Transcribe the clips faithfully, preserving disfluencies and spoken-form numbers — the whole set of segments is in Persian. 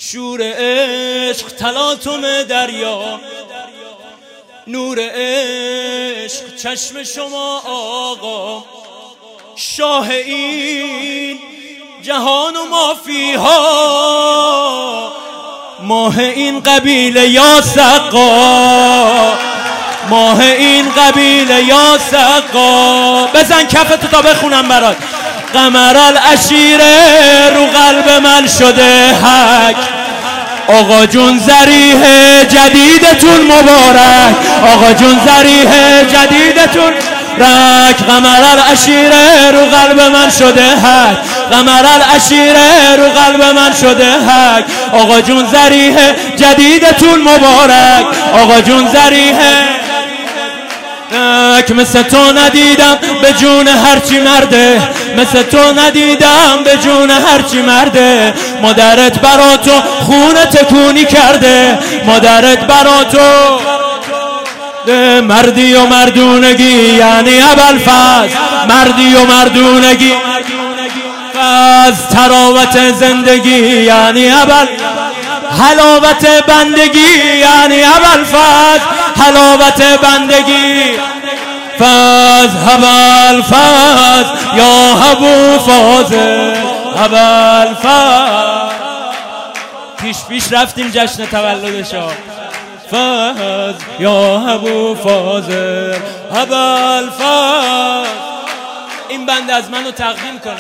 شور عشق تلاطم دریا، نور عشق چشم شما آقا، شاه این جهان و مافیها، ماه این قبیله یا سقا، ماه این قبیله یا سقا. بزن کفتو تا بخونم برات. قمر العشیره رو قلب من شده حک، آقا جون ذریح جدیدتون مبارک، آقا جون ذریح جدیدتون رک. قمر العشیره رو قلب من شده حک، قمر العشیره رو قلب من شده حک، آقا جون ذریح جدیدتون مبارک، آقا جون ذریح. مثل تو ندیدم به جون هرچی مرده، مثل تو ندیدم به جون هرچی مرده. مادرت برا تو خون تکونی کرده، مادرت برا تو مردی و مردونگی یعنی ابوالفضل، مردی و مردونگی از تراوت زندگی یعنی ابوال، حلاوت بندگی یعنی ابوالفضل، حلاوت بندگی. فاز ابوالفضل یا ابو فاضل، ابوالفضل پیش پیش رفتیم جشن تولدشو. فاز یا ابو فاضل، ابوالفضل. این بند از منو تقدیم کنم.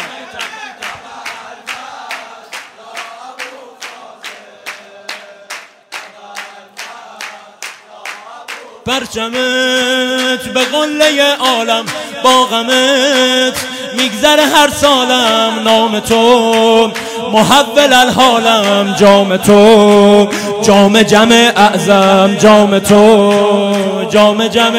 پرچمت به قله عالم با غمت میگذره هر سالم، نام تو محول الحالم، جام تو جام جم اعظم، جام تو جام جم.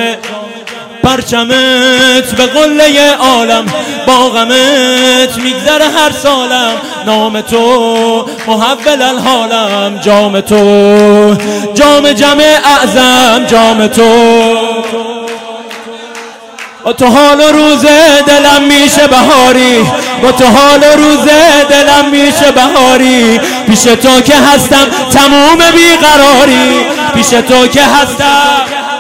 پرچمت به قله عالم با غمت میگذره هر سالم، نام تو محول الحالم، جام تو جام جم اعظم، جام تو. با تو حال و روز دلم میشه بهاری، با تو حال و روز دلم میشه بهاری. پیش تو که هستم تموم بیقراری، پیش تو که هستم.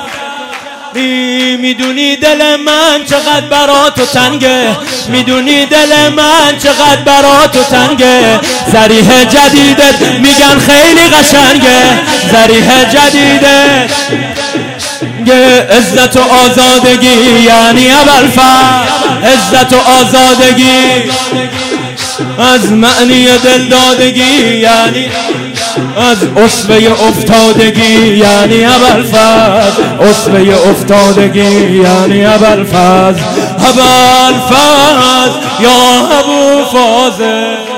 میدونی دل من چقدر برا تو تنگه، میدونی دل من چقدر برا تو تنگه. ذریح جدیدت میگن خیلی قشنگه، ذریح جدیدت عزت و آزادگی یعنی ابوالفضل، عزت و آزادگی از معنی دلدادگی یعنی از اصبه افتادگی یعنی ابوالفضل، اصبه افتادگی یعنی ابوالفضل، ابوالفضل یا ابو فاضل.